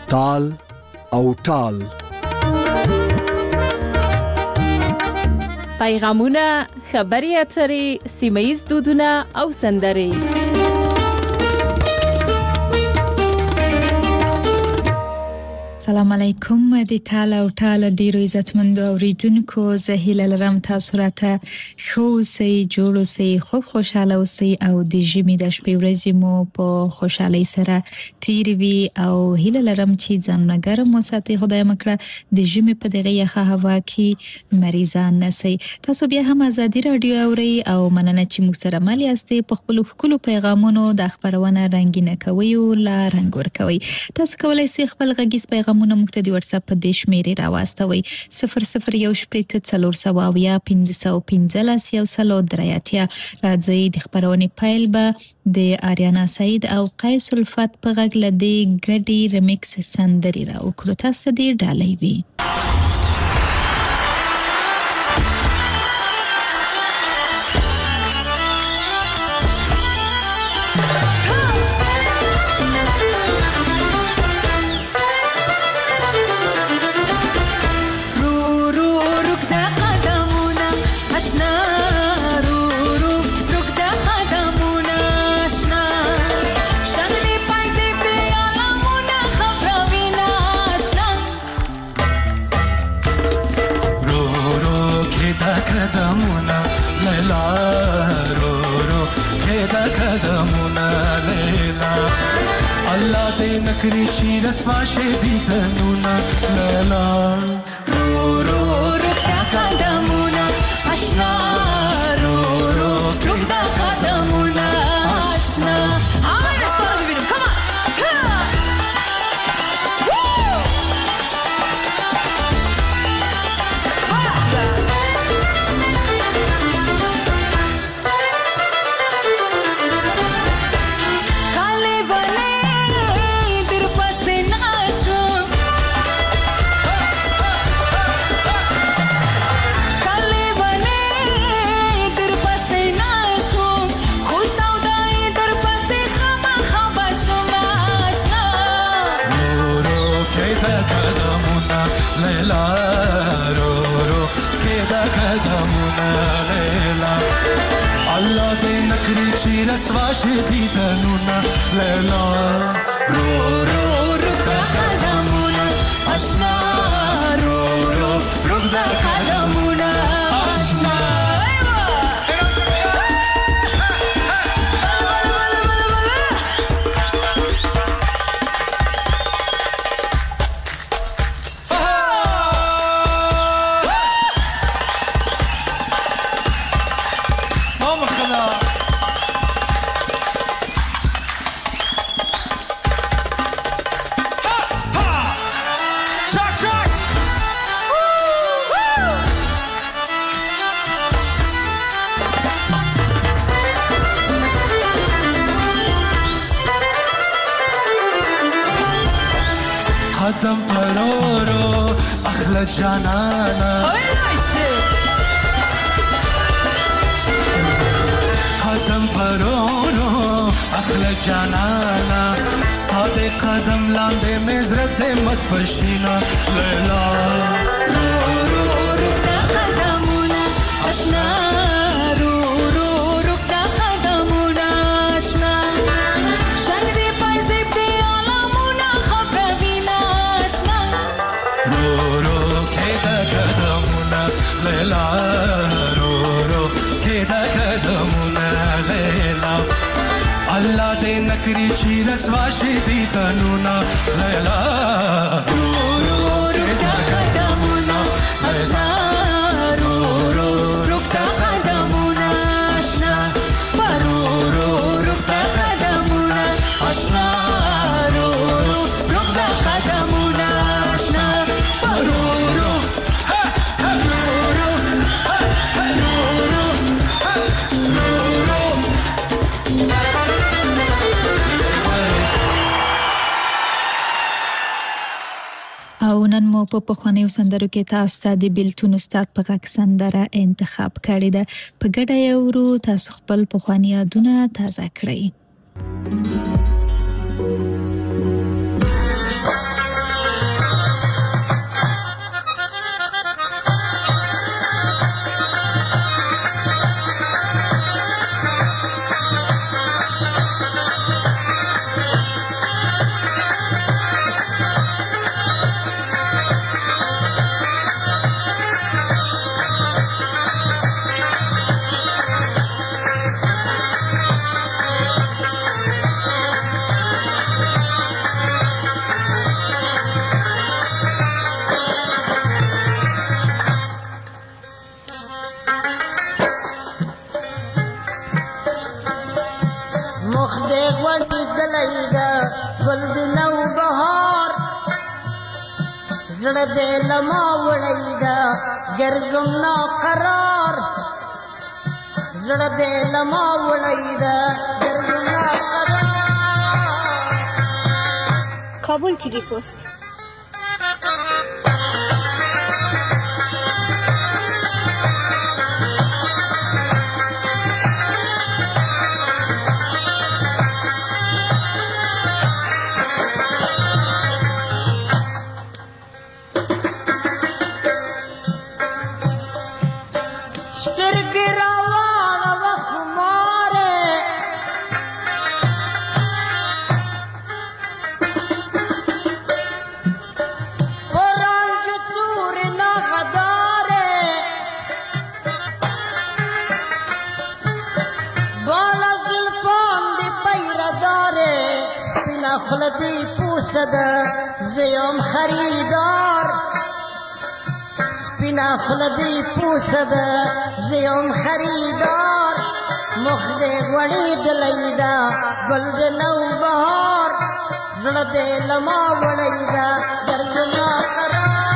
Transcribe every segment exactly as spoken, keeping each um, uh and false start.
تال او ټال. پیغامونه، خبري اترې، سیمه‌ییز دودونه او سندرې. السلام علیکم د ټال او ټال ډیرو عزتمندو اوریدونکو، زه هیله لرم تاسو راته ښه اوسئ، جوړ اوسئ، خو خوشاله اوسئ او د ژمي د شپې ورځې مو په خوشحالۍ سره تیرې وي او هیله لرم چې ځانونه ګرم وساتئ. خدای مو کړه د ژمي په دغه یخه هوا کې مریضان نشئ. تاسو بیا هم ازادي رادیو اورئ او مننه چې موږ سره مل یاستئ. په خپلو ښکلو پیغامونو د خبرونه رنګینه کوئ او لا رنګ ورکوئ. تاسو کولای شئ خپل غږیز پیغام مونږ ته د واتس اپ په دې شمیرې راواستوي صفر صفر یو شپږ څلور سوه اویا پنځه سوه پنځلس یو سل درې اتیا. راځي د خبرونې پیل به د آریانا سعید او قیس الفت په غږ له دې ګډي ریمیکس سندرې راوکړو. تاسو دې ډالۍ وي. نکری چی رسوا شدی تنونا لیلا رو رو رکتا قدمونا اشنا رو رو رکتا قدمونا اشنا. آمین دستور رو ببینم. کمان چی رسوا شدی تنونا لیلا رو رو رکتا قدمونا اشنا رو رو رکتا قدمونا اشنا. قدم پرورو اخلا جانانا قدم پرورو اخلا جانانا ستاد قدم لانده مزرد مت پشینا لیلا رو رو رکتا قدمونا اشنا رو رو رکتا قدمونا اشنا. شنگی پایزی بیالامونا خبروینا اشنا رو رو کدا قدمونا لیلا رو رو کدا قدمونا لیلا. الله دې نکری چی رسوا شدی تنونا لیلا رو رو رکتا قدمونا اشنا رو رو رکتا قدمونا اشنا رو رو رکتا قدمونا اشنا رو رو رکتا قدمونا اشنا رو رو او نن مو په پخوانیو سندرو کې تاسو ته د بیلتون استاد په غږ سندره انتخاب کړې ده. په ګډه یې اورو، تاسو خپل پخواني یادونه تازه کړئ. مخ دې غوړېدلی ده ګل د نوبهار زړه دې له ما وړی ده ګرځم ناقرار زړه دې له ما وړی ده ګرځم ناقرار کابل ټیوی پوسټ خلدی پوسد زیم خریدار سپینا خلدی پوسد زیم خریدار مخ دې غوړېدلی ده ګل د نوبهار زړه دې له ما وړی ده ګرځم ناقرار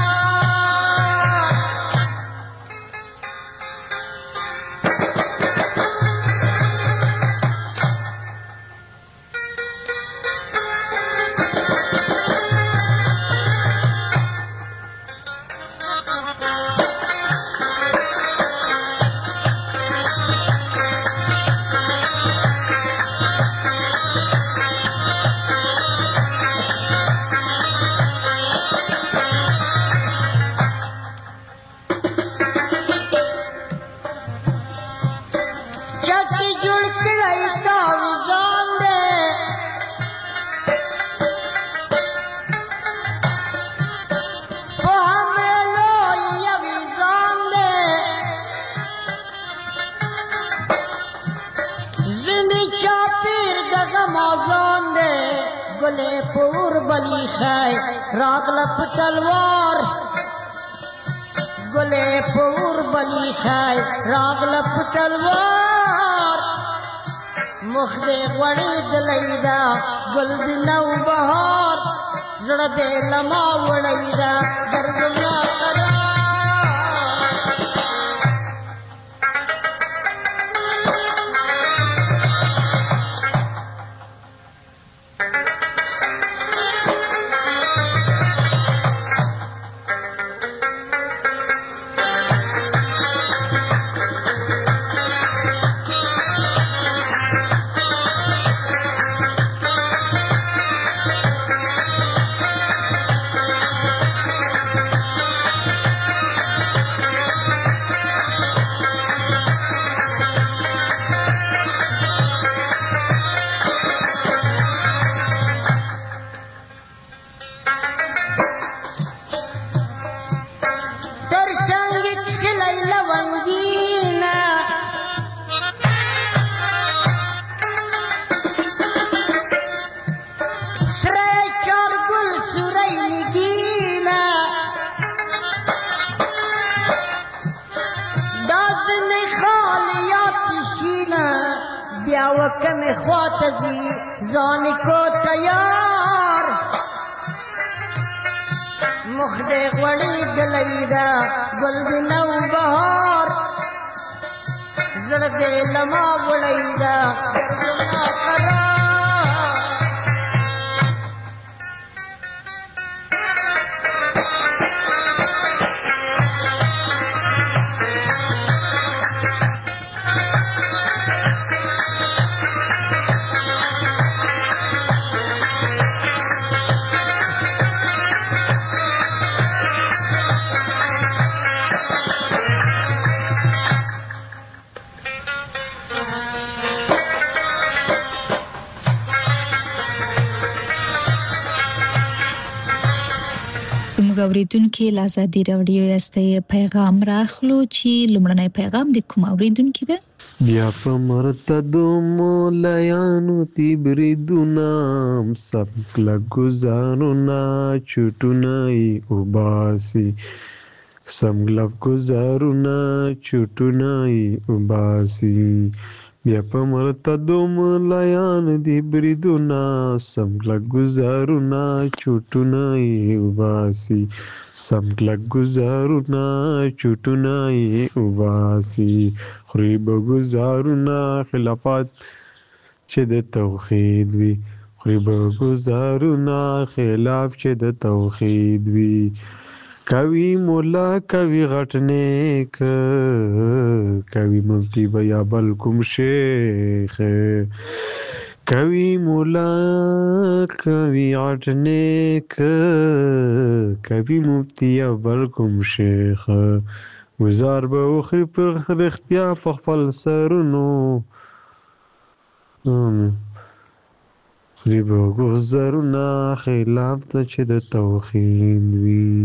گلے پور بلی خای راغلپ تلوار گلے پور بلی خای راغلپ تلوار مخ دې غوړېدلی ده ګل د نوبهار زړه دې له ما وړی ده ګرځم ناقرار وکمې خواته ځي ځان کو تیار مخ دې غوړېدلی ده ګل د نوبهار زړه دې له ما وړی ده ګرځم ناقرار زموږ اوریدونکي له ازادي راډیو یاستئ پیغام راخلو چې لومړنی پیغام د کوم اوریدونکي ده بیا په مرتدو مولیانو تی بریدونه سب کله ګزارونه چټونه یې وباسي سم کله ګزارونه چټونه یې وباسي بیا په مرتدو ملایان دي بریدونه سم کلک ګزارونه چوټونه یې وباسي سم کلک ګزارونه چوټونه یې وباسي خوري به ګزارونه خلافات چې د توحید وي خوري به ګزارونه خلاف چې د توحید وي کوي مولا کوي غټ نیک کوي مفتی بیا بل کوم شیخ کوي مولا کوي غټ نیک کوي مفتی یا بل کوم شیخ گزار به وخري پر اختیا په خپل سرونو خوري به ګزارونه خلاف ته چې د توحید وي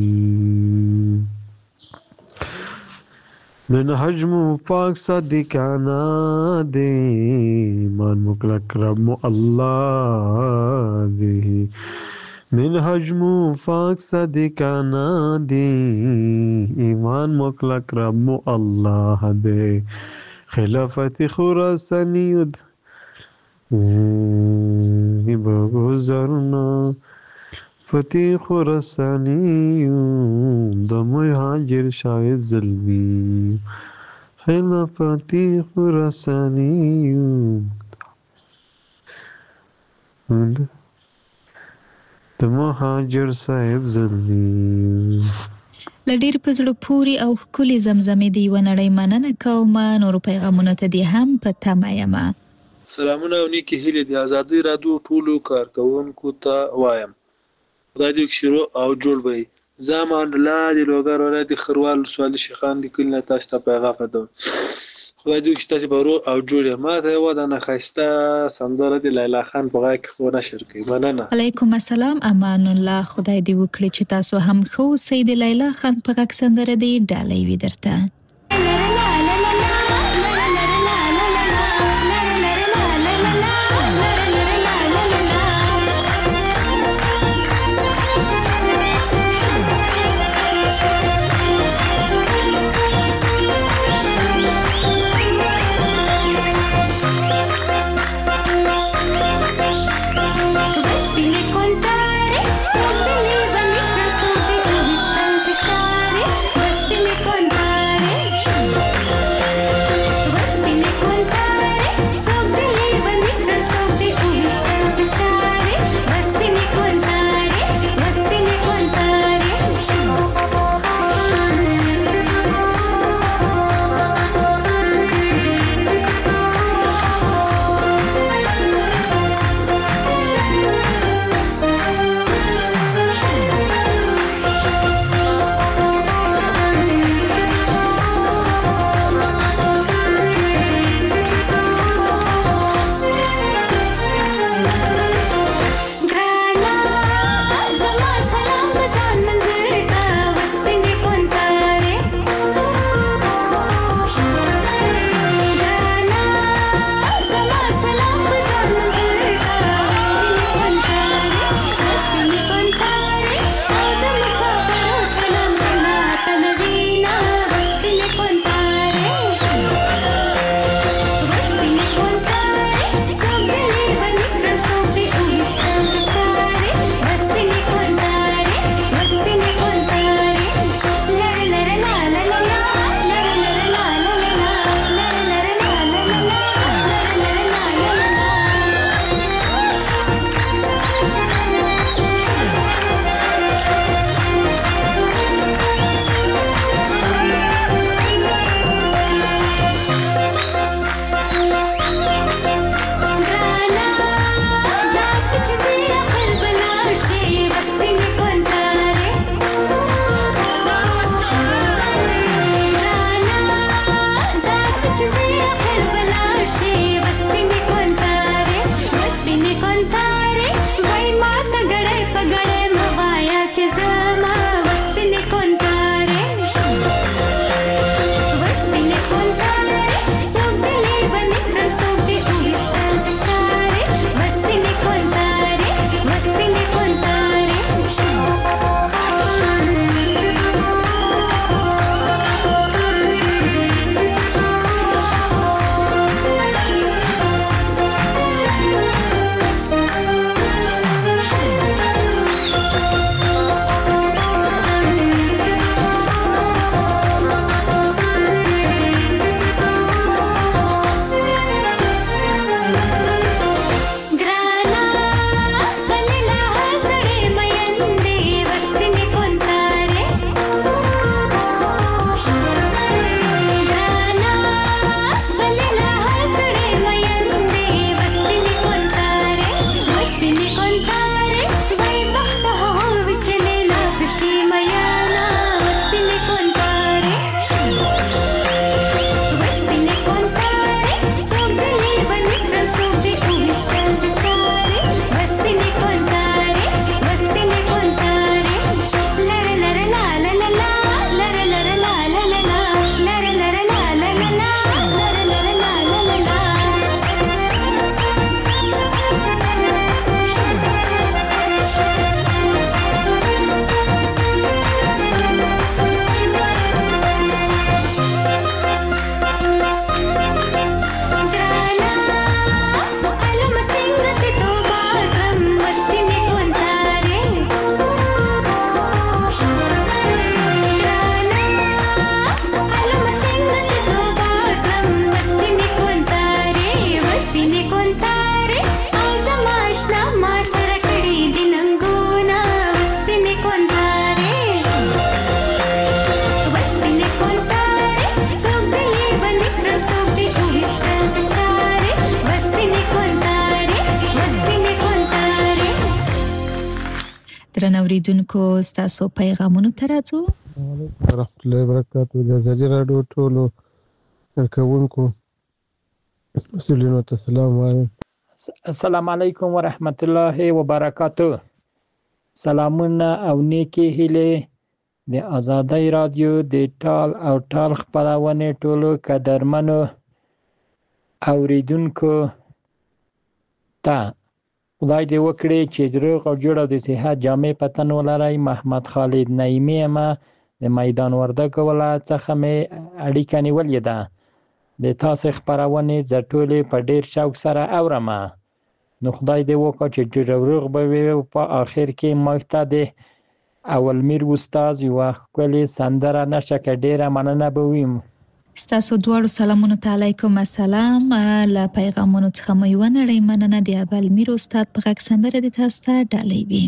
منهج مو پاک صادقانه دی ایمان مو کلک رب مو الله دی منهج مو پاک صادقانه دی ایمان مو کلک رب مو الله دی خلافت خراسانیود می بگذارنا فتح خراسانیون د مهاجر شاید ظلمی خلافت خراسانیون د مهاجر صاحب ظلمی لډیر په زړه پوري او ښکلي زمزمې دی و نړۍ مننه کوم نور پیغامونه ته دی هم په تمه یم سلامونه او نیکی هیلې د ازادي رادیو ټولو کارکونکو ته وایم خدای دې شروع او جوړ وي زمان الله دې لوګر ولادت خروال سوال شيخان لیکل نه تاسو ته پیغام فدو خدای دې تاسو برو او جوړ ما ته و د نه خسته سندره د لیلا خان په غاک خو نشر کوي مننه علیکم السلام امان الله خدای دې وکړي چې تاسو هم خو سید لیلا خان په غاک سندره دې ډالۍ وي درته Contare, درنو اوریدونکو ستاسو پیغامونو ته راځو. رحمت الله وبرکاته. د ازادي راډیو ټولو کارکونکو مسؤلینو ته سلام وایم. السلام علیکم ورحمت الله وبرکاته. سلامونه او نیکی هیله د ازادي رادیو د ټال او ټال خبرونه ټولو قدرمنو اوریدونکو ته خدای دې وکړي چې دروغ او جوړ او د صحت جامع پتن ولري. محمد خالد نعیمی ما د میدان وردګ ولایت څخه مې اړیکه نیولې ده. د تاسو خبرونه زټولې په ډیر شوق سره اورم. نو خدای دې وکړي چې دروغ به وي په اخر کې مخته د اول میر استاد یو خپل سندره نشه کې ډیره مننه به ویم. ستاسو دواړو سلامونه ته علیکم السلام. له پیغامونو څخه مې یو نړۍ مننه د اول میر استاد په غږ سندره د تاسو ته ډالۍ وي.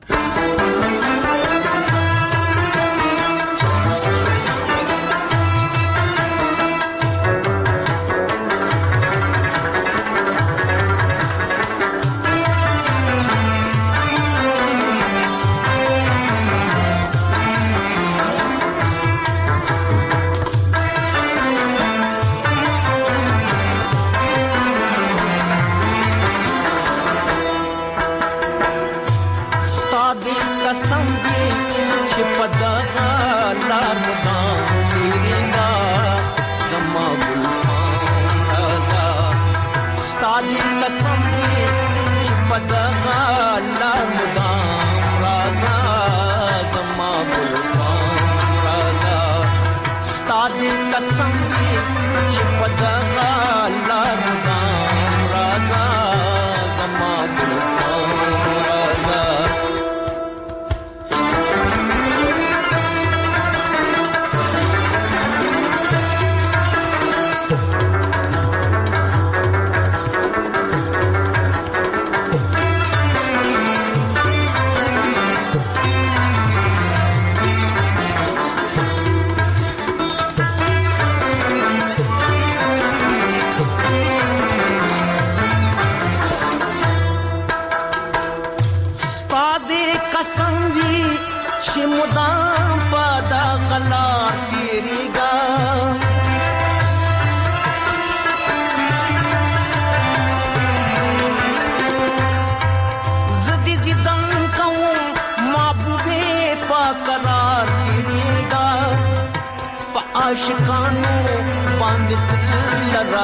عاشقانو باندې لرا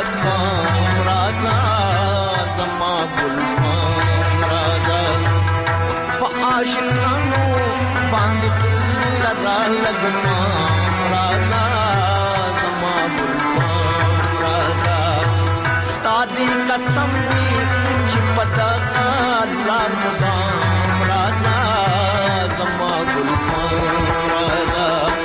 لکام رازا زما ګلفام رازا په عاشقانو باندې لرا لکام رازا زما ګلفام رازا ستادي قسم دې چې پتا الله مدام رازا زما ګلفام رازا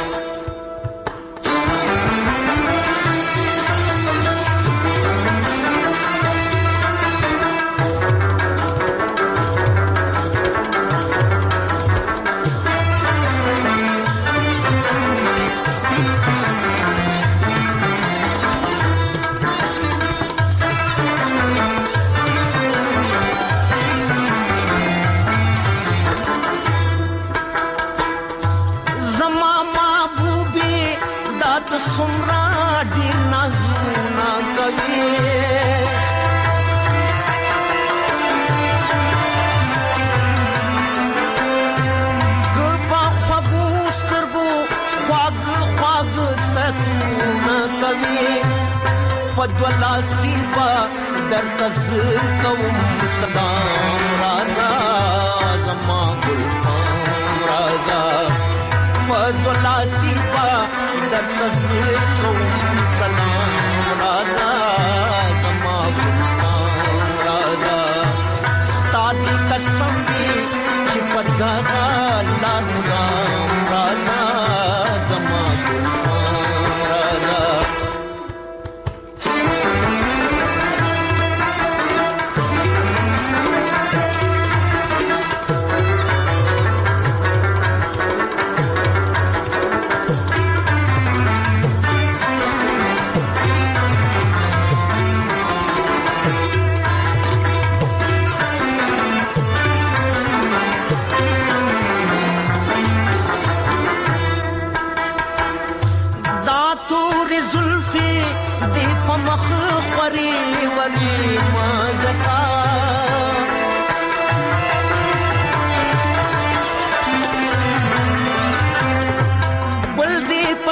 فدولا سیبا در تزر کوم سلام رازا زما گلفام رازا فدولا سیبا در تزر کوم سلام رازا زما گلفام رازا ستادی قسم دی چې پدا لار مدام رازا زما گلفام رازا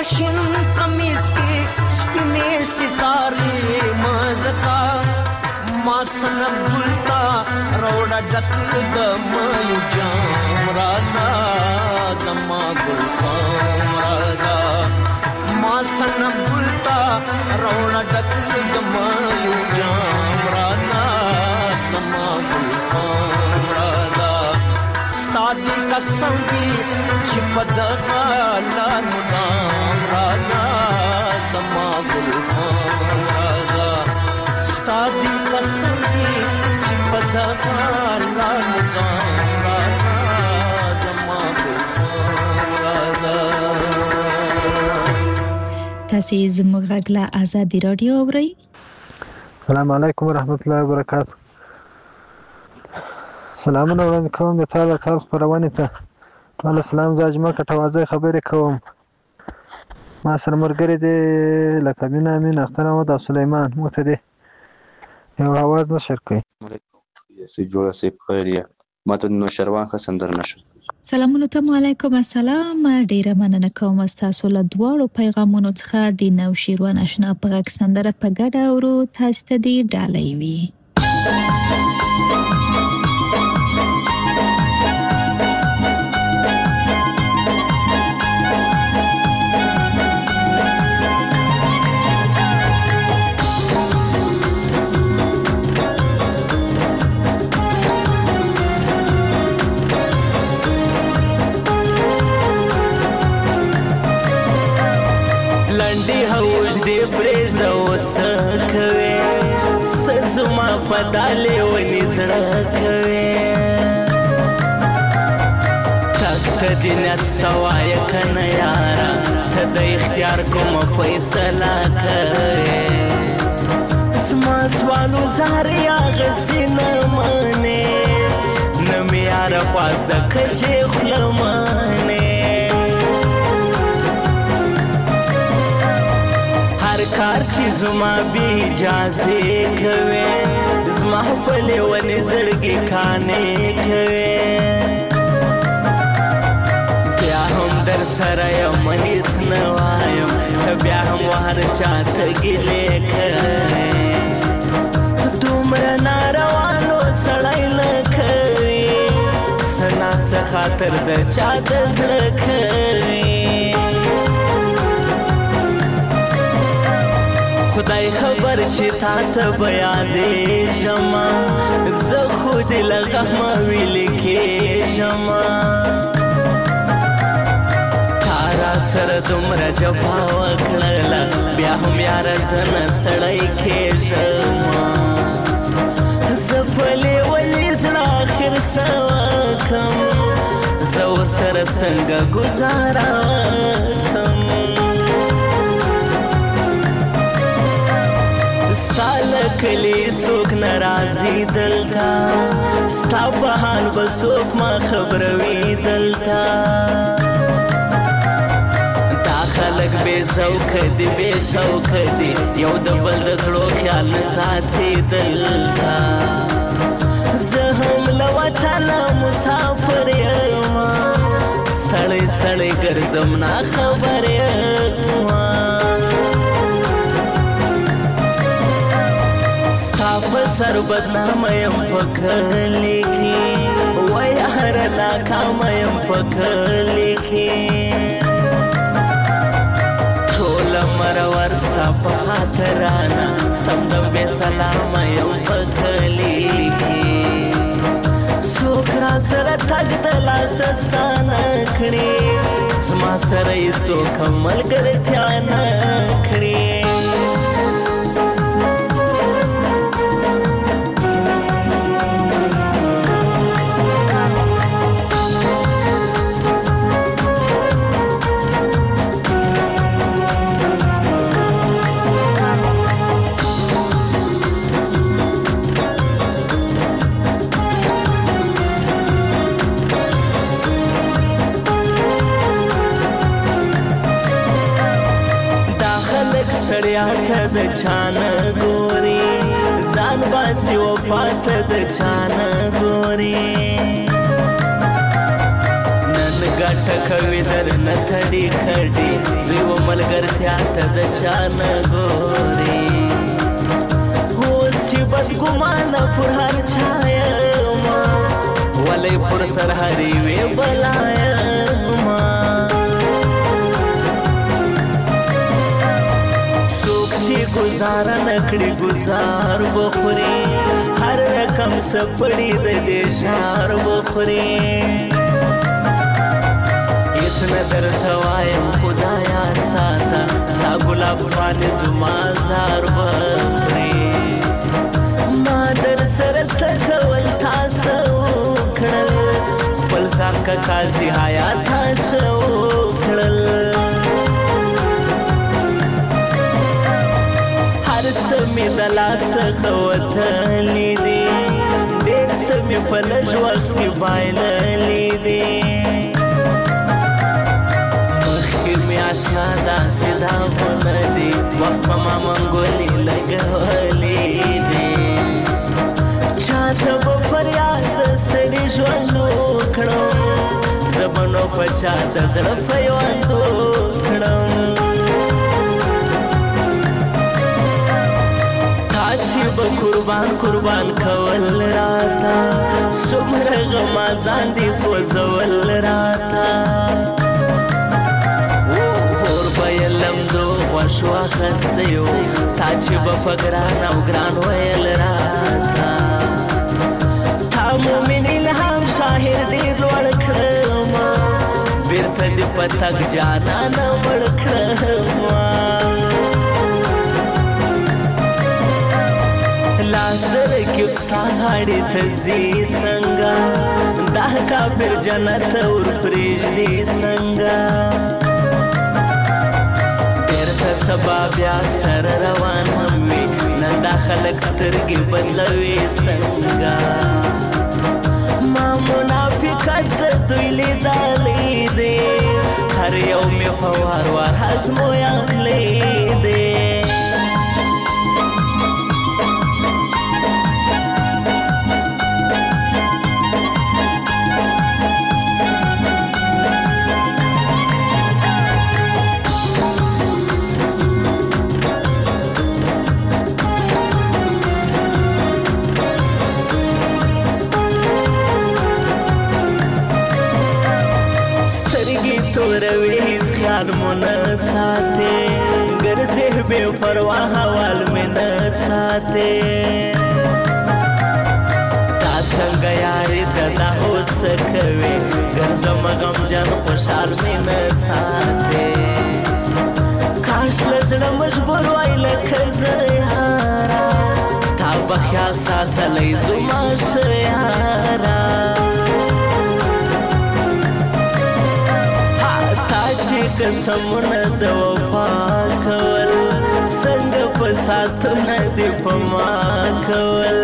پشین کمیز کې سپینې ستارې مزکا ما سنب ګلتا روړه ډک د مایو جام رازا زما ګل پام رازا ما سنب ګلتا روړه ډک د مایو جام رازا زما ګل پام رازا ستاد قسم دی چې په دغه لار مدام رازا زما ګل پام رازا ستاد قسم دی چې په دغه لار مدام رازا زما ګل پام رازا. تاسې زموږ غږ له ازادي راډیو اورئ. السلام علیکم ورحمت الله وبرکاته. سلامونه وړاندې کوم د تعالی تعالی خپرونې ته. ټول سلام زه اجمل کټوازی خبرې کوم. ما سره ملګري دي لکه مینه امین اختر احمد او سلیمان. موږ ته دې یو اواز نشر کوي. سوی جوړه سي خیریه ما ته نو شروان ښه سندر نشه. سلامونه ته علیکم السلام. ډیره مننه کوم تاسو له دواړو پیغامونو څخه د نوشیروان آشنا په غږ سندره په ګډه اورو. تاسو ته دې ډالۍ وي. پرېږده اوس کوې څه زما په دا لیوني زړه کوې تک ته دې نیت سته وایه که نه یاره ته د اختیار کومه فیصله کوې زما سوالو زارې هغسې نه منې نه مې یاره خواز د کږې خوله منې کار چې زما بې اجازې کوې زما په لیونې زړګي کانې کوې بیا هم در سره یم هېڅ نه وایم ته بیا هم هر چا ته ګیلې کوې دومره ناروانو سړی نه کوي څه ناڅه خاطر د چا د زړه کوي خدای خبر چې تا ته به یادېږمه زه خو دې له غمه ویلې کېږمه تا را سره دومره جفا وکړله بیا هم یاره زه نه سړی کېږمه زه په لیوني زړه آخر څه وکړم زه ورسره څنګه ګزاره وکړم ستا له کلي څوک نه راځي دلته ستا په حال به څوک ما خبروي دلته دا خلک بې ذوقه دي بې شوقه دي یو د بل د زړو خیال نه ساتي دلته زه هم له وطنه مسافر یم ستړی ستړی ګرځم ناخبر یم ستا په سر بدنامه یم په کلي کې وایه هره ناکامه یم په کلي کې ټوله مرور ستا په خاطرانه سمدم بې سلامه یم په کلي کې څوک را سره تګ د لاسه ستا نه کړي زما سره یې څوک هم ملګرتیا نه کړي د چانه ګوري ځان باسي وفات د چانه ګوري نن ګټه کوي در نه تړي کړي دوی و ملګرتیا ته د چا نه ګورې اوس چې بدګمانه پر هر چا یمه ولې پر سر هر یوې بلا یمه څوک چې ګزاره نه کړي ګزار بخوري هر رقم سپړي د دې شار بخوري هیڅ نه درته وایم خدایا ساته ستا ګلاب ځوانې زما زار بخوري ما در سره څه کول تا څه وکړل خپل ځان که قاضي حیات تا ښه وکړل هر څه مې د لاسه ښه وتلي دي ډېر څه مې په لږ وخت کې بایللي دي مخکې مې اشنا داسې داغونه دي وخت په ما منګولې لګولې دي چاته به فریاد د ستړي ژوند وکړم زه به نو په چا د زړه پیوند وکړم چې به قربان قربان کول راته څومره غمازان دي سوځول راته اور به یې لمدو غوښ واخیستی و تا چې به په ګران او ګران ویل راته تا مومن الهام شاهر ډېر لوړ کړمه بېرته دې په تګ جانانه مړ کړمه لاس درکې ستا غاړې ته ځي څنګه دا کافر جنت ور پرېږدي څنګه بېرته سبا بیا سره روان هم وي نن دا خلک سترګې بدلوي څنګه ما منافقت د دوی لیدلی دی هر یو مې په وار وار ازمویلی دی توروي هیڅ خیال مو نه ساتې ګرځې بې پروا حوال مې نه ساتې تا څنګه یاري ته دا اوس څه کوې ګرځم غمجن خوشحال مې نه ساتې کاش له زړه مجبور وای لکه زه یاره تا به خیال ساتلی زما ښه یاره قسمونه د وفا کول څنګه په ساتونه دې په ما کول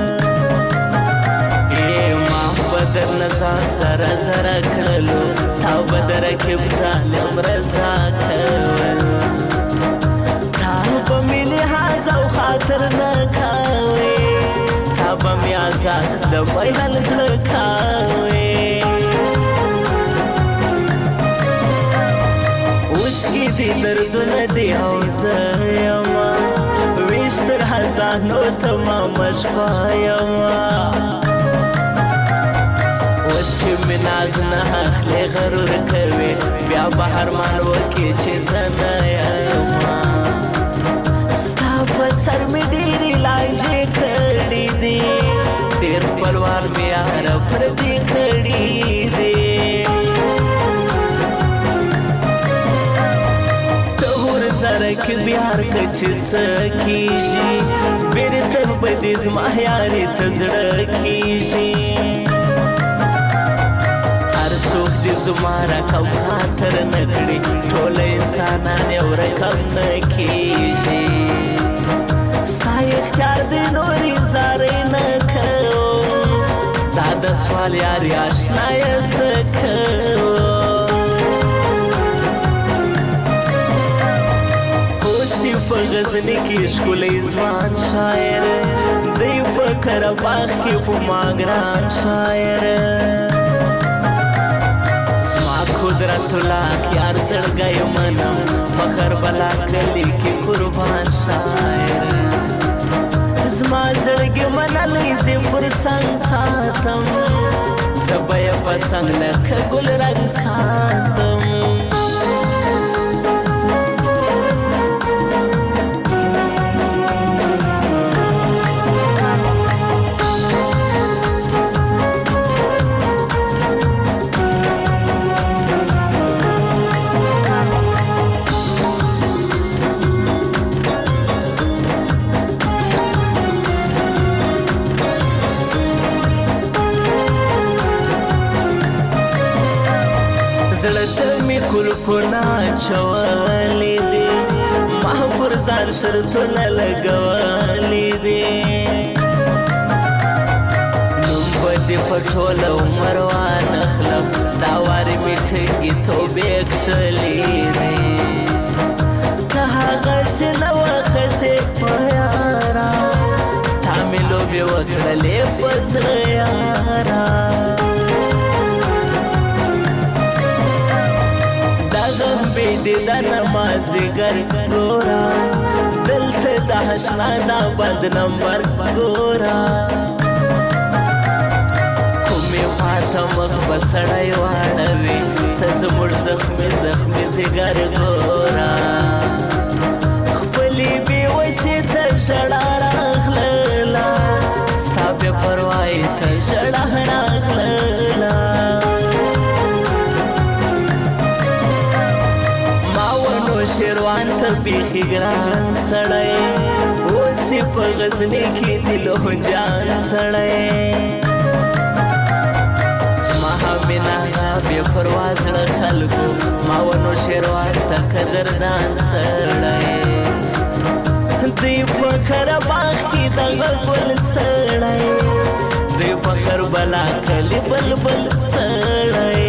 ای ما به درنه ځان سره زره کړلو تا به د رقیب ظالم رضا کول تا به مې لحاظ او خاطر نه کوې تا به مې آزاد د ویل زړه کوې اوښکې دې دردونه دې او زه یمه ویش تر خزانو تمامه شپه یمه اوس چې مې ناز نه اخلې غرور کوې بیا به ارمان وکړې چې زه نه یمه ستا په سر مې ډېرې لانجې کړي دي ډېر خپلوان مې یاره پردي کړي دي سرک بیار که چې څه کېږي بېرته به دې زما یارې ته زړه کېږي هر څوک دې زما رقم خاطر نه کړي ټول انسانان یو رقم نه کېږي ستا اختیار دې نورې زارې نه کوم دا د سوال یارې اشنا یې څه کوم په غزني کې ښکلی ځوان شاعر دی په کره باغ کې په ما ګران شاعر زما خود سنت الله یار زړګی منم په کربلا کلي کې قربان شاعر زما زړګي منلی زه پر څنګ ساتم زه به یې په څنګ لکه ګل رنګ ساتم زړه ته مې کلکونه اچولې دي ما پر ځان شرطونه لګولې دي نوم به دې په ټول عمر وانخلم دا وارې مې ټکي توبې کښلې دي که هغسې نه وختې په یاره تا مې لوبې وکړلې په زړه یاره بیدی دا نمازگر گورا دلت دا حشنا دا بد نمبر گورا کمی پاتا مخ بسڑای وانوی تزمور زخمی زخمی زگر گورا خپلی بی ویسی تا شڑا راغللا ستا بی پروائی تا شڑا راغللا شیروان ته بیخي ګران سړی اوس یې په غزني کې دلو جان سړی زما مینه بې پروا زړه خلکو ما ونو شیروان ته قدردان سړی دوی په کره باغ کې دغه ګل سړی دوی په کربلا کلي بلبل سړی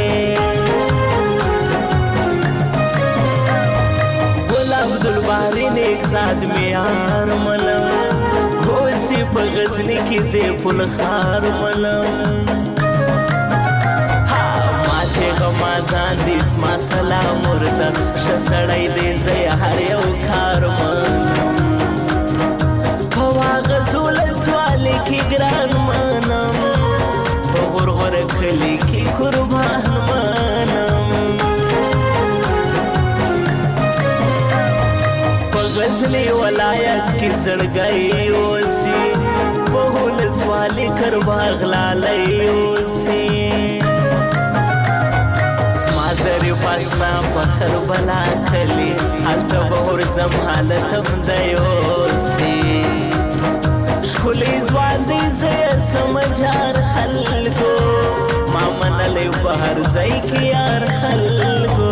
عبدالباری نیک زاد میار ملم ہوسی پا غزنی کی زیب الخار ملم ماتے غمازان دیز ما سلام ورطا شسڑای دیزی هر یو کار ملم پوا غزول سوالی کی گران منم پا غرغر کلی کی قربان منم غزلی ولایت کی زړګی اوسی بهول سوالی کر باغلالی اوسی زما زری پاشنا فخر بلا کلی حالتا بهور زم حالتم دی اوسی شکلی زوان دی زی سمجار خلکو ما منلی بهر زی کی یار خلکو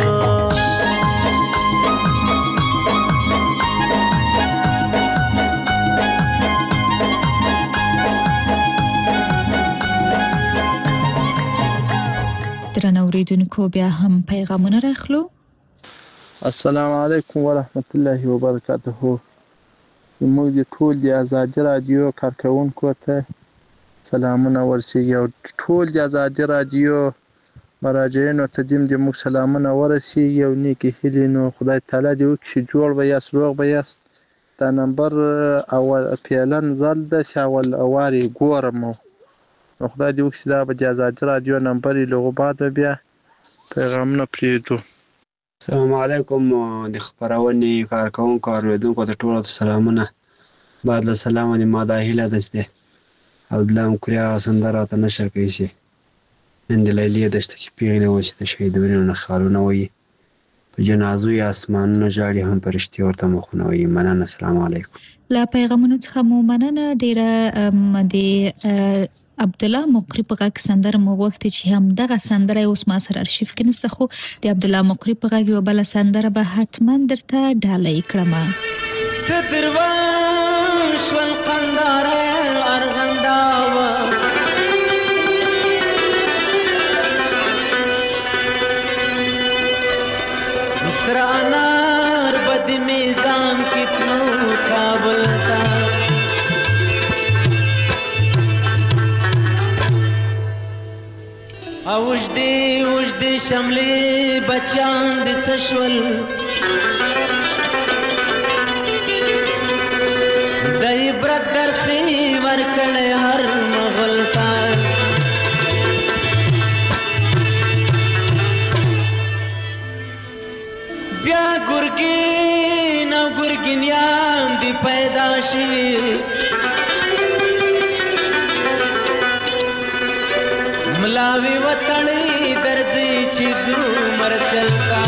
درنو اوریدونکو بیا هم پیغامونه راخلو. السلام علیکم ورحمت الله وبرکاته. موږ د ټول د آزادي رادیو کارکونکو ته سلامونه ورسیږي او ټول د آزادي رادیو مراجعینو ته دیم د موږ سلامونه ورسیږي او نیکی هیلې نو خدای تعالی دې وکړي جوړ به یاست روغ به یاست. دا نمبر اول پیلن زل ده چې اول اوارې ګورم نو خدای دې وکړي دا به د آزادي رادیو نمبر یې لغو بعد بیا پیغامونه پرېږدو. السلام علیکم د خپرونې کارکوونکو اوریدونکو ته ټولو ته سلامونه. بعد له سلامه دې ما دا هیله ده چې او دلم کورې هغه سندره راته نشر کوي چې نن د لیلې دشته کې پیغلې وه چې د شهیدونو نه خالونه وایي په جنازو یې اسمانونه ژاړي هم فرشتې ورته مخونه وایي. مننه. السلام علیکم. له پیغامونو څخه مو مننه ډیره. د عبدالله مقری په غږ سندره مو غوښتې چې هم دغه سندره اوس ما سره ارشیف کې نشته خو د عبدالله مقری په غږ یوه بله سندره به حتما درته ډالۍ کړمه. څه دروان شول قنداره ارغنداوه مصر انار بد میزان کتنو کابل تا اوجدې اوجدې شملې بچان دې څه شول د عبرت درسې ورکړی هر مغل ته بیا ګرګین او ګرګینیان دې پیدا شوي ملاوی وطنی درځي چې ځو مر چلتا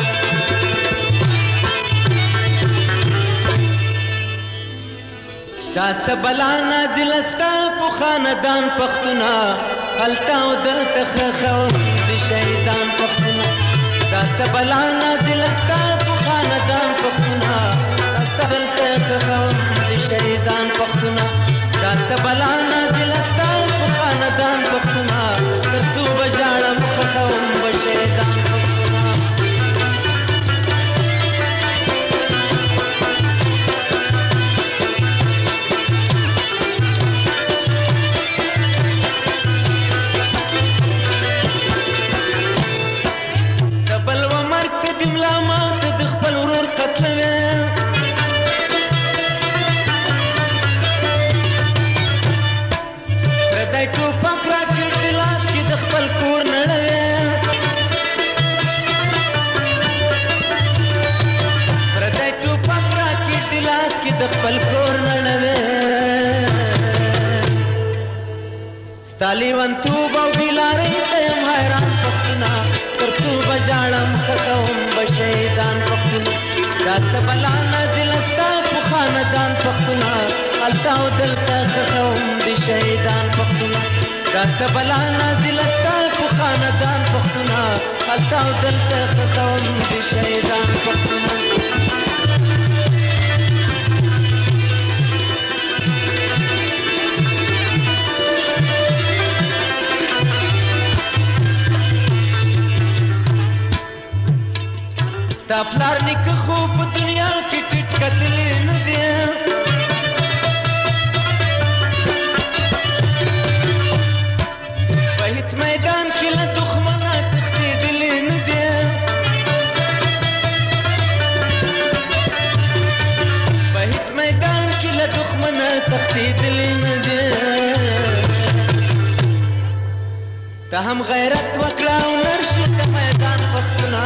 دا څه بلا نازل استا په خاندان پښتونه هلته او دلته خخون د شهیدان پښتونه دا څه بلا نازل استا په خاندان پښتونه هلته دلته خخون د شهیدان پښتونه دا څه بلا نازل استا په خاندان پښتونه ترڅو بجاړم خخون به شهیدان तालीवन तू बौला रही तयम हैरान पख्तुना तरतू बजाड़म खतम बशैदान पख्तुना रात बला नजिलस्ता खानदान पख्तुना अलताव दिलता खतम बशैदान पख्तुना रात बला नजिलस्ता खानदान पख्तुना अलताव दिलता खतम बशैदान पख्तुना پلار نیکه خو په دنیا کې ټیټ کتلې نه دی په هیڅ میدان کې له دښمنه تښتېدلې نه دی په هیڅ میدان کې له دښمنه تښتېدلې نه دی ته هم غیرت وکړه او نرشې د میدان پښتونه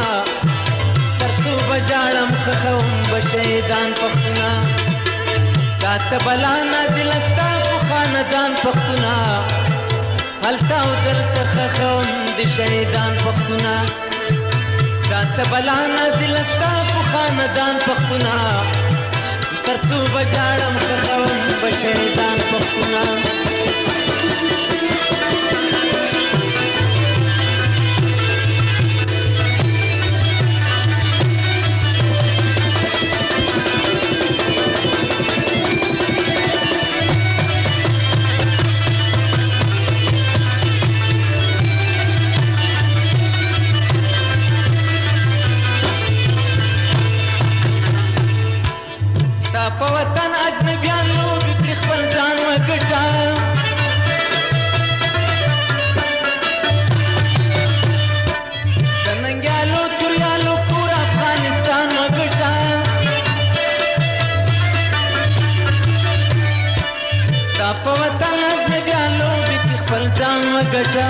بجاړم خخوم بشیدان پښتونه دا ته بلا نازل استا په خاندان پښتونه هلته او دلته خخوم د شهیدان پښتونه دا ته بلا نازل استا په خاندان پښتونه ترڅو بجاړم خخوم بشیدان پښتونه په وطن اجنبیان لوبې کړي خپل ځان وګټه د ننګیالو توریالو کور افغانستان وګټه ستا په وطن اجنبیان لوبې کړي خپل ځان وګټه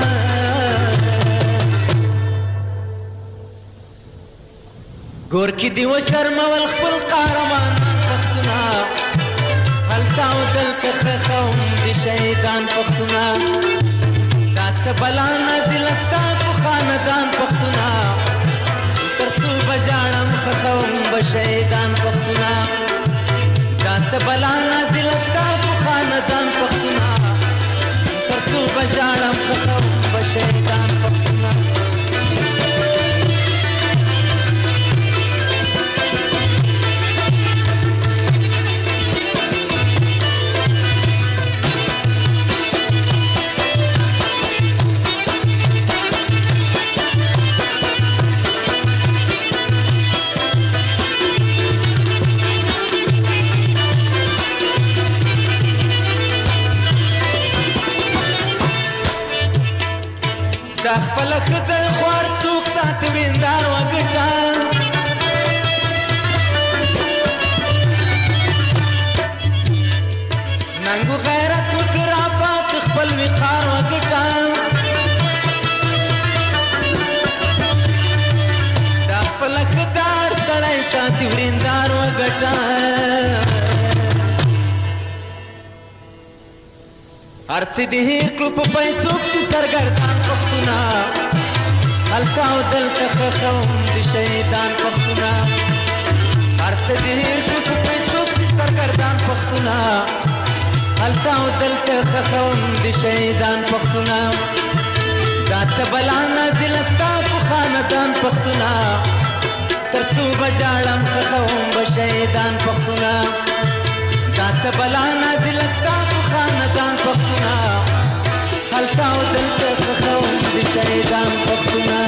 ګورکي دې وشرمول خپل قهرمان پښتونه هلته او دلته خخوم د شهیدان پښتونه دا څه بلا نازل استا په خاندان پښتونه ترڅو بجاړم خخوم به شهیدان پښتونه دا څه بلا نازل استا په خاندان پښتونه ترڅو بجاړم خخوم به شهیدان پښتونه دا خپل خزه خوار څوک ساتي وریندار وګټه ننګو غیرت وکړه آفات خپل وقار وګټه دا خپل خزه سړی ساتي وریندار وګټه هرڅه دې هېر کړو په پیسو پسې سرګردان پښتونه هلته او دلته ښخوم د شهیدان پښتونه هرڅه دې هېر کړو په پیسو پسې سرګردان پښتونه هلته او دلته ښخوم د شهیدان پښتونه دا څه بلا نازله ستا په خاندان پښتونه تر څو به ژاړم ښخوم به شهیدان پښتونه دا څه بلا نازله ستا په خاندان پښتونه هلته او دلته ښخوم د شهیدان پښتونه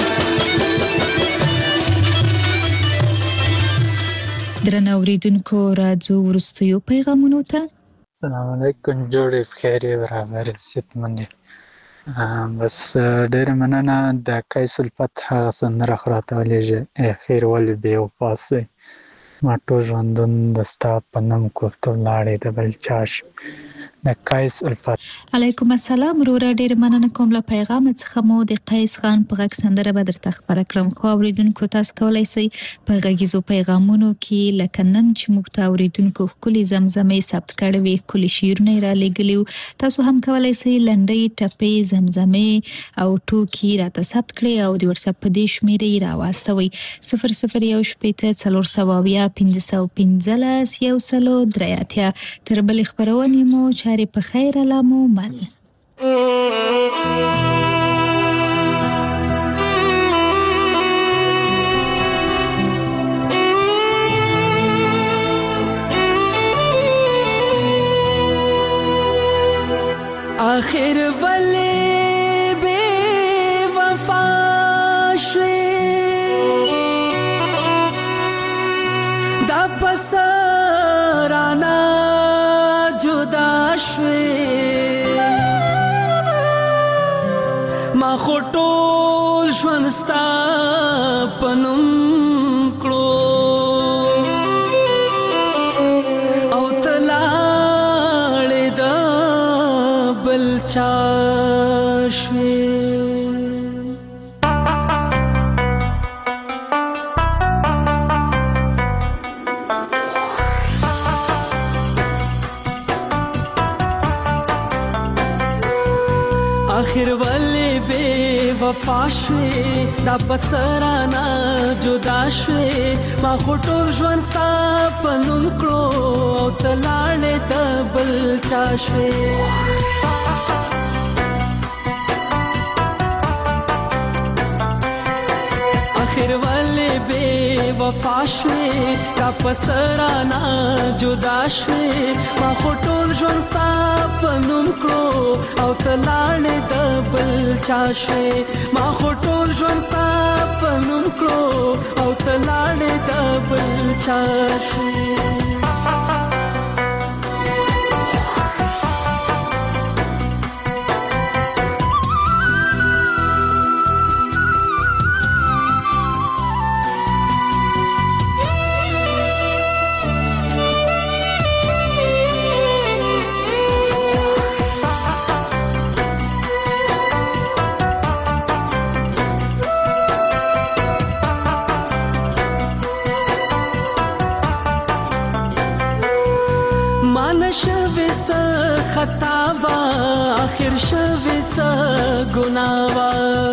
درنه اوریدونکو راځو وروستیو پیغامونو ته السلام علیکم جوړې بخیرې برابرې صحتمندې بس ډېره مننه د قیس الفتح هغه سندره خو راته ولیږې ای خیر ولې بې وفا سوی ما ټول ژوندون د ستا په نوم کورته ولاړې د بل چا شم د قیس الفتح علیکم السلام وروره ډېره مننه کوم له پیغامه څخه مو د قیس خان په غږ سندره به درته خپره کړم خو اورېدونکو تاسو کولی شئ په غږیزو پیغامونو کې لکه نن چې موږ ته اورېدونکو ښکلې زمزمې ثبت کړې وې ښکلې شعرونه یې رالیږلي وو تاسو هم کولی شئ لنډۍ ټپې زمزمې او ټوکي راته ثبت کړئ او د وټساپ په دې شمېره یې راواستوئ صفر صفر یو شپېته څلور سوه اویا پنځه سوه پنځلس یو سلو درې اتیا تر بلې خپرونې مو چارې په خیر علامو مل آخر ولی بے وفا شوی دا پسرانا جدا شوی ما خو ټول ژوند ستا په نوم کړو او ته لاړې د بل چا شوې آخر ولې بے وفا شوې دا بسرانا جدا شوې ما خو ټول ژوند ستا په نوم کړو او ته لاړې د بل چا شوې آخر ولې بے وفا شوې دا پسرانا جدا شوې ما خو ټول ژوند ستا په نوم کړو او ته لاړې د بل چا شوې ما خو ټول ژوند ستا په نوم کړو او ته لاړې د بل چا شوې خطا وا آخر شوی س گناه وا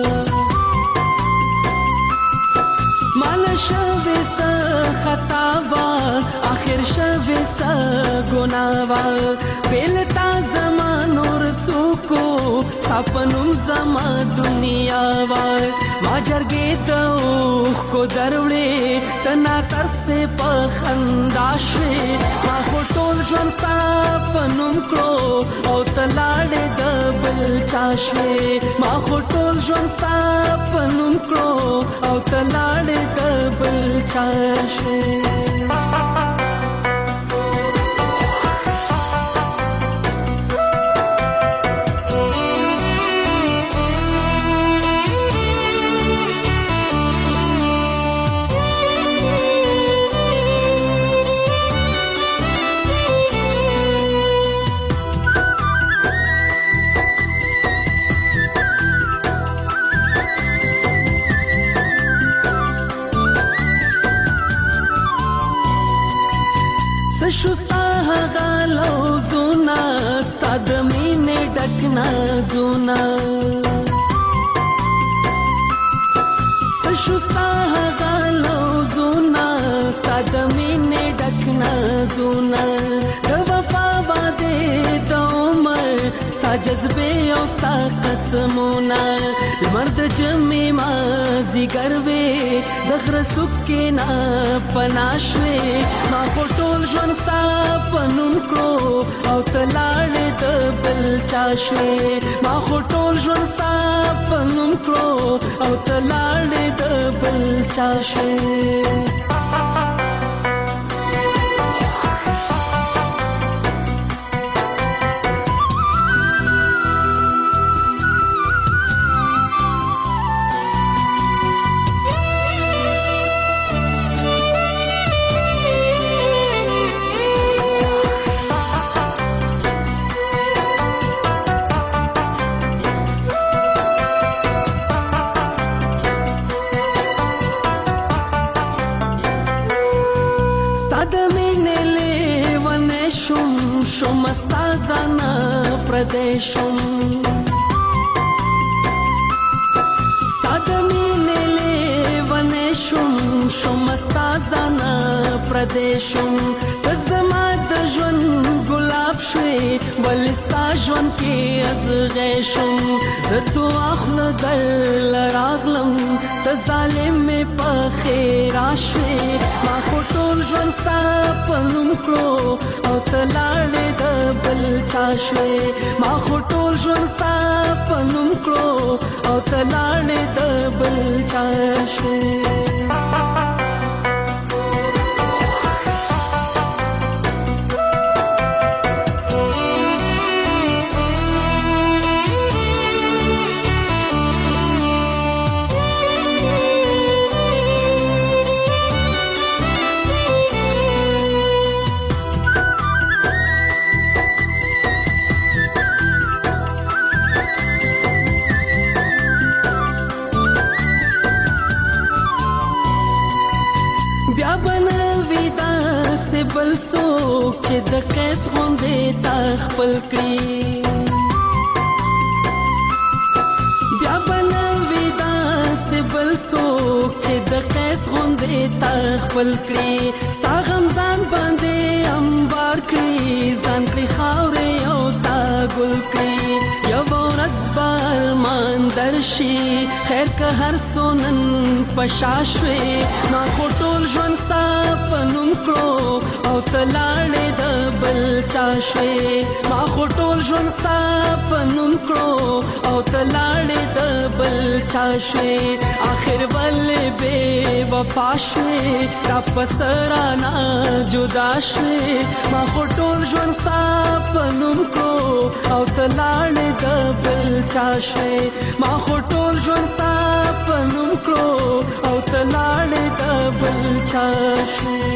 مال شوی س خطا وا آخر شوی س گناه وا بیلتا زمانو رسوکو سپنوم زما دنیا وا ما جرګې ته کو دروړې تنا تر سه په خندا شوي ما ټول ژوند ستا په نوم کړو او ته لاړې د بل چا شوې ما ټول ژوند ستا په نوم کړو او ته لاړې د بل چا شوې غلو زونا ستاد مینه ډکنا زونا سشستا غلو زونا ستاد مینه ډکنا زونا د وفا باندې د عمر ستا جذبه او ستا قسمونه مرد جمع مازی گروی دغر سکے نا پناشوی ما خوٹول جون ستا پنون کرو او تلاڑ دبل چاشوی ما خوٹول جون ستا پنون کرو او تلاڑ دبل چاشوی شمستازانا پردیشم ستادمینه لیوانشم شمستازانا پردیشم تزما د ژوند ګلاب شوي ولستا ژوند کې ازغیشم زه تو اخله در لراغلم ته ظالم مې په خیرا شوي ما خو ټول ژوند ستا په نوم کړو او ته لاړې د بل چا شوي ما خو ټول ژوند ستا په نوم کړو او ته لاړې د بل چا شوي بل څوک چې د قیس غوندې تا خپل کړي بیا به نه وي داسې بل څوک چې د قیس غوندې تا خپل کړي ستا غم ځان باندې امبار کړي ځان کړي خاورې او تا ګل کړي یوه ورځ به ارمان درشي خیر که هر څو نن په شا شوې ما خو ټول ژوند ستا په نوم کړو او ته لاړې د بل چا شوې ما خو ټول ژوند ستا په نوم کړو او ته لاړې د بل چا شوې آخر ولې بې وفا شوې را پسه رانه جدا شوې ما خو ټول ژوند ستا په نوم کړو او ته لاړې د بل چا شوې ما خو ټول ژوند ستا په نوم کړو او ته لاړې د بل چا شوې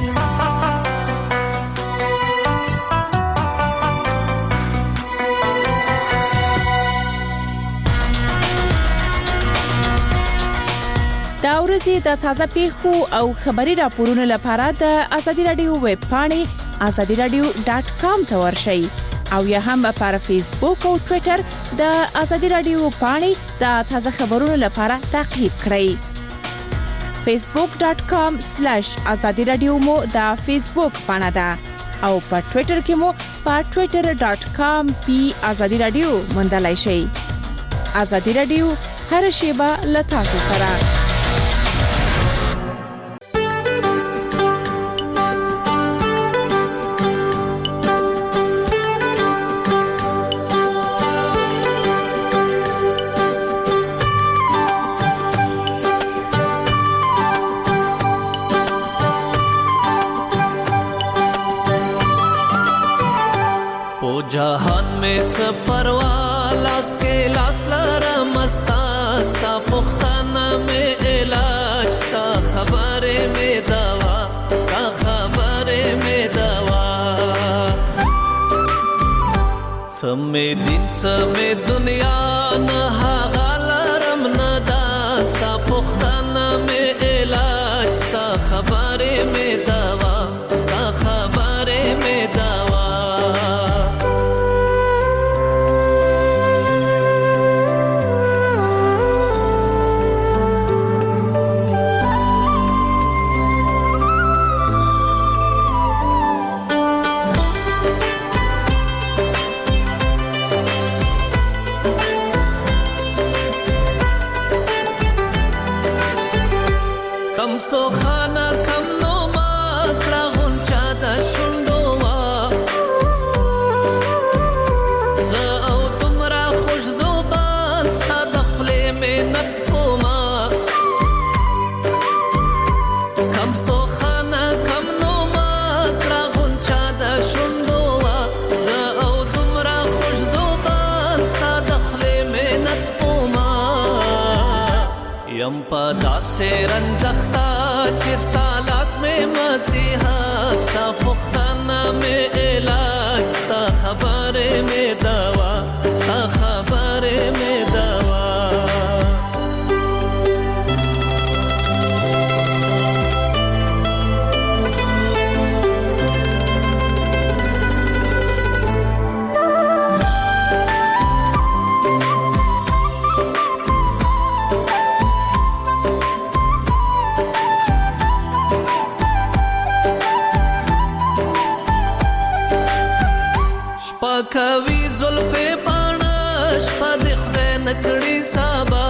دا ورځې د تازه پیښو او خبري راپورونو لپاره د ازادي رادیو ویب پاڼې ازادي رادیو ډاټ کام ته ورشئ او یا هم پر فیسبوک او ټوئیټر د ازادي رادیو پاڼې د تازه خبرونو لپاره تعقیب کړئ فیسبوک ډاټ کام سلیش ازادي رادیو مو د فیسبوک پاڼه ده او په ټوئیټر کې مو په ټوئیټر ډاټ کام پی ازادي رادیو موندلای شئ ازادي رادیو هر شیبه له تاسو سره जहान में च परवा लास के लास लरमस्ता सा पुख्ताना में इलाज सा खबरे में दवा सा खबरे में दवा समे दिन समे दुनिया न हागलरम न दास्ता पुख्ताना में इलाज सा खबरे में दवा सा खबरे में दवा منت پوما کم سوخانه کم نوما کړه غونچا د شونډو وا زه او دومره خوش زوبان ستا د خولې منت پوما یم په داسې رنځخته چې ستا لاس مې مسیحا ستا پوښتنه مې علاج ستا خبرې مې دوا ستا خبرې مې دوا کوي زلفې پاڼه شپه د خدای نکړي سابا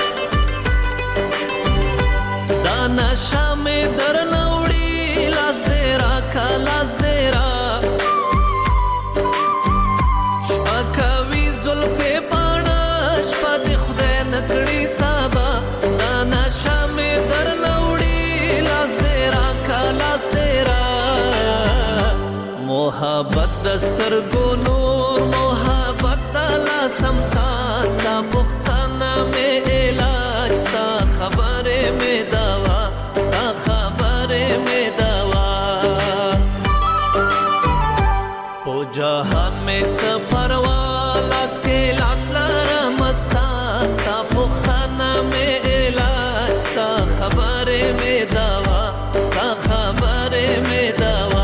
دا نشه مې درنه وړي لاس دې راکه لاس دې را شپه کوي زلفې پاڼه شپه د خدای نکړي سابا دا نشه مې درنه وړي لاس دې راکه لاس دې را محبت دستر نور محبت تلا سمسا ستا پختانا میں علاج ستا خبرے میں دوا ستا خبرے میں دوا پو جہان میں چپروا لاس کے لاس لرمستا ستا پختانا میں علاج ستا خبرے میں دوا ستا خبرے میں دوا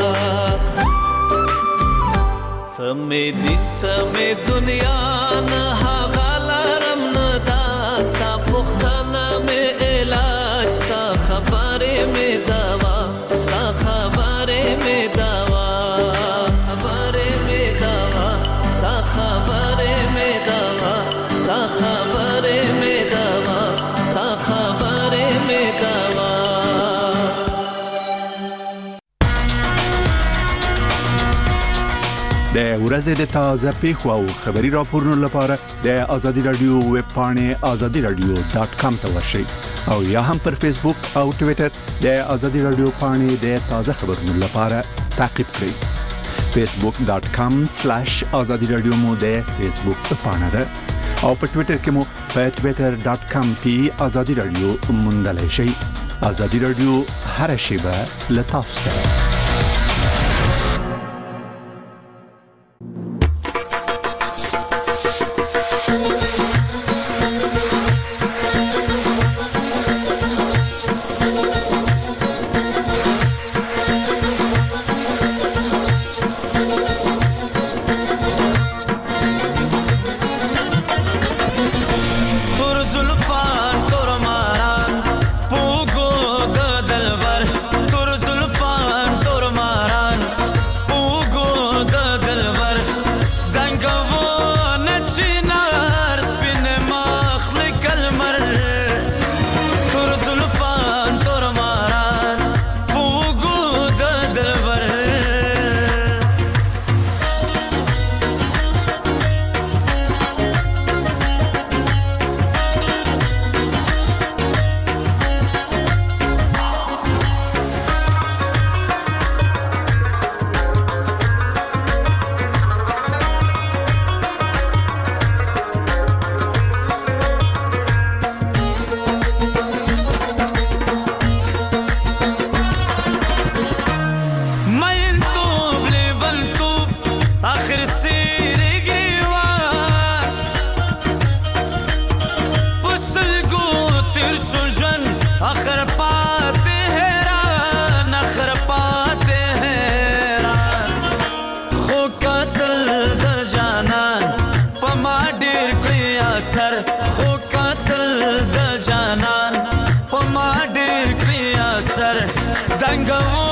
سمې دین سمې دنیا نه هغه لرم نه دا ستا پوښتنه مې علاج ستا خبرې مې دوا ستا خبرې مې دوا خبرې مې دوا ستا خبرې مې دوا ستا خبرې مې دوا ستا خبرې مې دوا د ورځې د تازه پیښو او خبري راپورونو لپاره د آزادي رادیو ویب پاڼې آزادي رادیو ډاټ کام ته ورشئ او یا هم پر فیسبوک او ټوئیټر د آزادي رادیو پاڼې د تازه خبرونو لپاره تعقیب کړئ فیسبوک ډاټ کام سلیش آزادي رادیو مو د فیسبوک پاڼه ده او په ټوئیټر کې مو په ټوئیټر ډاټ کام پی آزادي رادیو موندلای شئ آزادي رادیو هر شیبه له تاسو سره Go